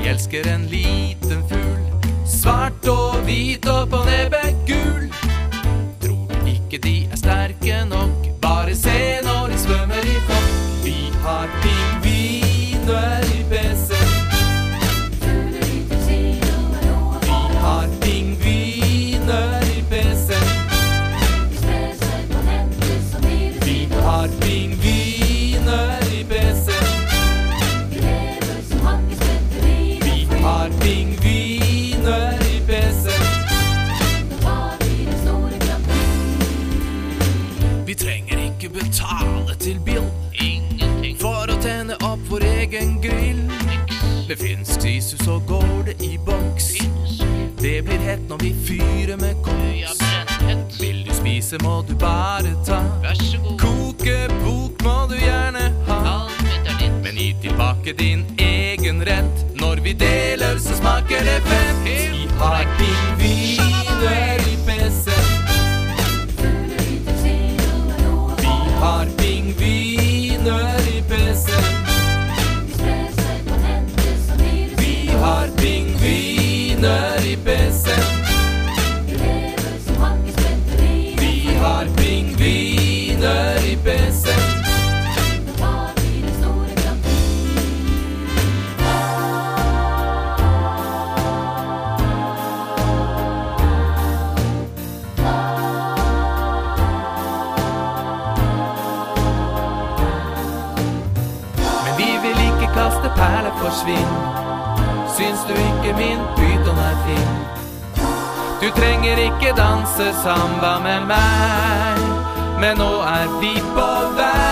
elsker en liten fugl, svart og hvit og på nebbet gul. Tror du ikke de sterke nok, bare se når de svømmer i flokk. Vi har pingviner i PC. Vi har pingviner i PC. Vi har pingviner i PC. Vi har pingviner i PC. Vi trenger ikke betale til Bill for å tenne opp vår egen grill. Med finsk sisus så går det i boks. Det blir hett når vi fyrer med koks. Vil du spise må du bare ta. Kokebok må du gjerne ha. Men gi tilbake din egen rett. Når vi deler så smaker det fett. Vi har pingviner i PC. Vi har pingviner i PC. Vi har pingviner i PC. Vi har pingviner i PC. Kaste perler for svinn. Syns du ikke min pyton er fin? Du trenger ikke danse samba med meg, men nå er vi på vei.